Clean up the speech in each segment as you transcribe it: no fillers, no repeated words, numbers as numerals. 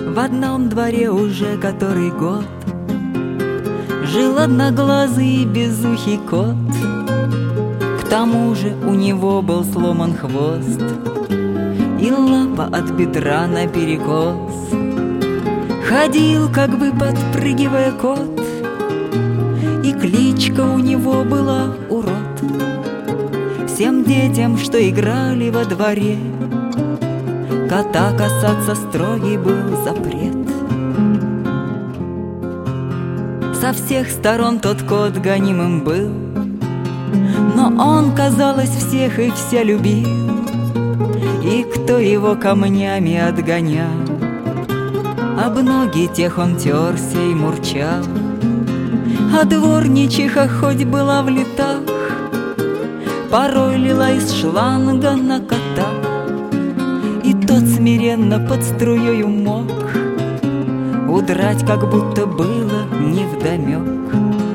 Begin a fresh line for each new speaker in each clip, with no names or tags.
В одном дворе уже который год жил одноглазый безухий кот. К тому же у него был сломан хвост и лапа от бедра наперекос. Ходил, как бы подпрыгивая кот, и кличка у него была Урод. Всем детям, что играли во дворе, кота касаться строгий был запрет. Со всех сторон тот кот гонимым был, но он, казалось, всех и вся любил. И кто его камнями отгонял, об ноги тех он терся и мурчал. А дворничиха хоть была в летах, порой лила из шланга на кота, и тот смиренно под струёю мог удрать, как будто было невдомёк.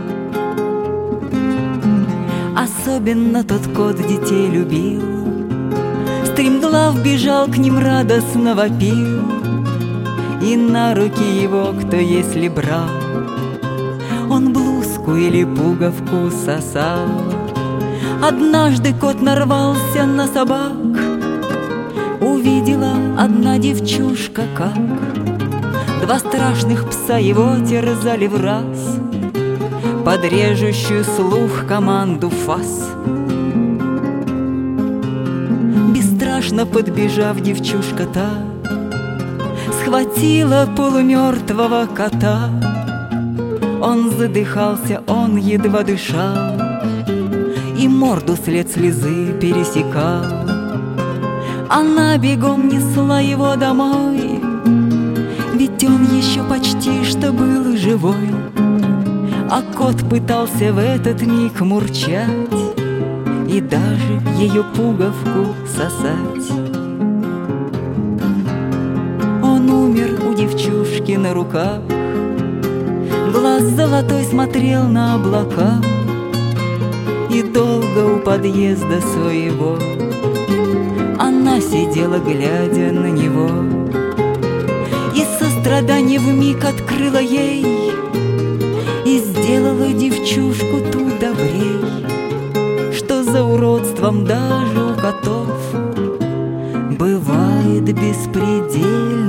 Особенно тот кот детей любил, стремглав бежал к ним, радостно вопил, и на руки его кто если брал, он блузку или пуговку сосал. Однажды кот нарвался на собак, увидела одна девчушка, как два страшных пса его терзали в раз под режущую слух команду фас. Бесстрашно подбежав, девчушка та схватила полумертвого кота. Он задыхался, он едва дышал, и морду след слезы пересекал. Она бегом несла его домой, ведь он еще почти что был живой. А кот пытался в этот миг мурчать и даже ее пуговку сосать. Он умер у девчушки на руках, глаз золотой смотрел на облака, и долго у подъезда своего она сидела, глядя на него, и сострадание вмиг открыло ей и сделала девчушку ту добрей, что за уродством даже у котов бывает беспредельно